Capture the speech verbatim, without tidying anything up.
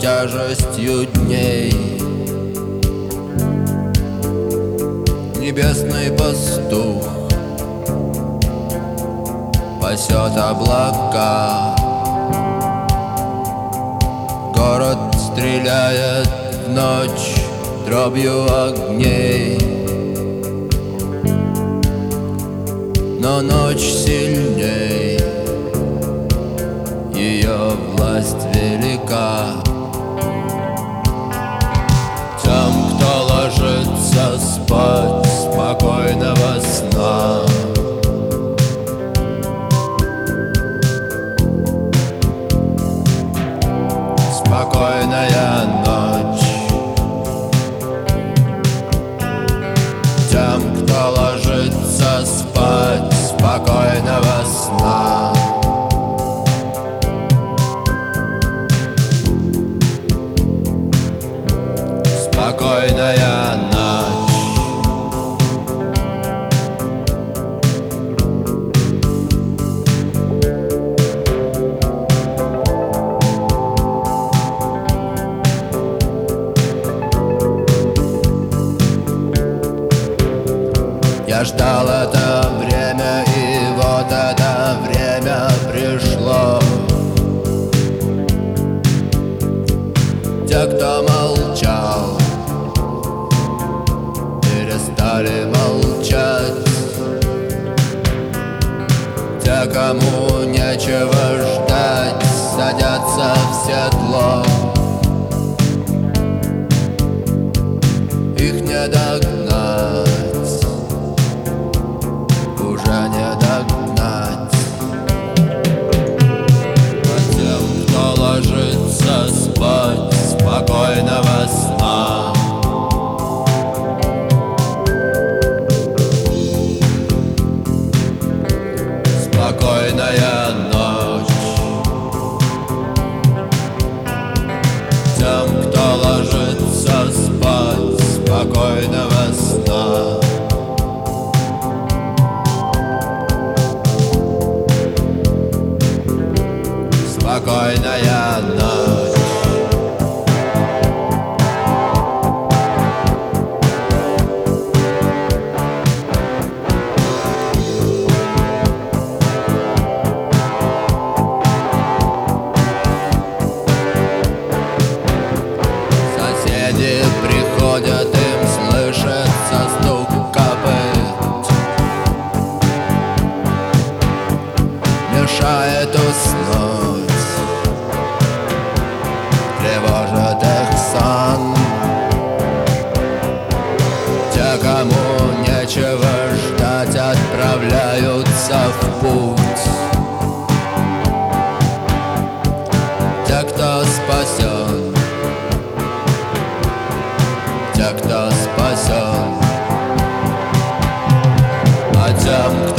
тяжестью дней. Небесный пастух пасет облака. Город стреляет в ночь дробью огней, но ночь сильней, ее власть велика. Тем, кто ложится спать, спокойного сна. Спокойная ночь. Тем, кто ложится спать, спокойного сна. Спокойная ночь. Я ждал это время, и вот это время пришло. Те, кто молчал, перестали молчать. Те, кому нечего ждать, садятся в седло. Их не догнать, уже не догнать. А тем, кто ложится спать, спокойного сна. Спокойная ночь. Тем, кто ложится спать, спокойного сна. Спокойная ночь. Соседи приходят, им слышится стук копыт, мешает уснуть, тревожит их сон. Те, кому нечего ждать, отправляются в путь. Те, кто спасен, те, кто спасен, а тем,